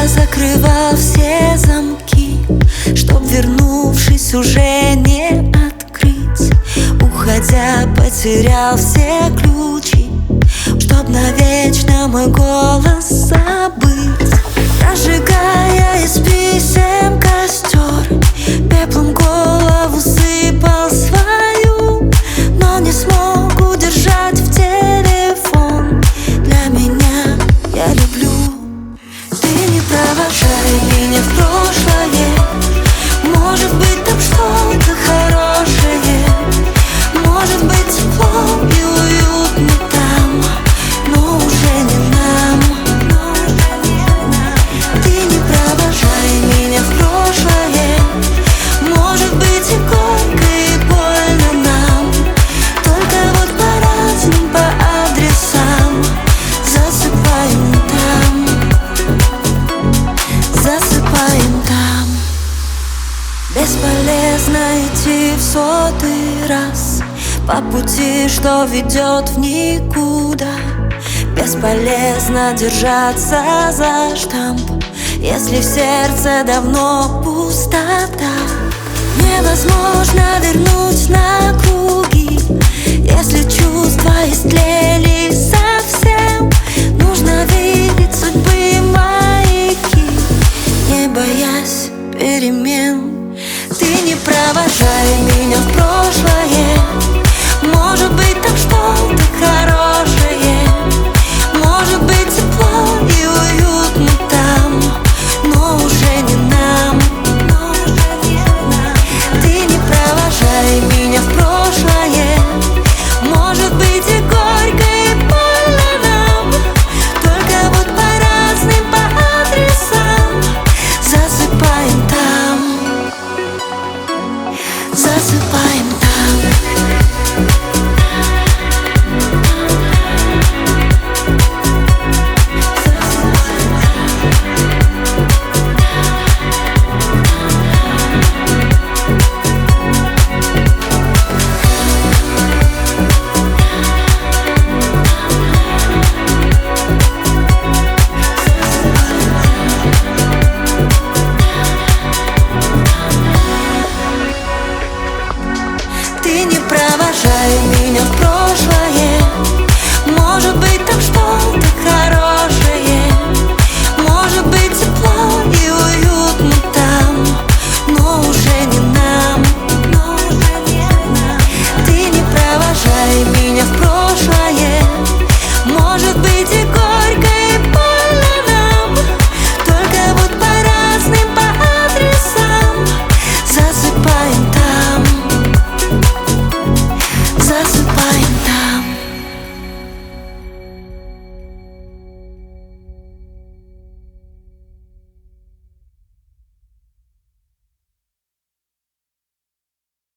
Я закрывал все замки, чтоб, вернувшись, уже не открыть. Уходя, потерял все ключи, чтоб навечно мой голос забыть. Разжигая из писем костер, пеплом голову сыпал свою, но не смог удержать в телефон. Для меня я люблю. Ты не провожай меня в прошлое, может быть там что-то хорошее, может быть тепло и уютно там, но уже не нам. Ты не провожай меня в прошлое, может быть и горько, и больно нам, только вот по разным, по адресам засыпаем там, засыпаем там. Бесполезно идти в 100-й раз по пути, что ведет в никуда. Бесполезно держаться за штамп, если в сердце давно пустота. Невозможно вернуть на круги, если чувства истлели совсем. Нужно видеть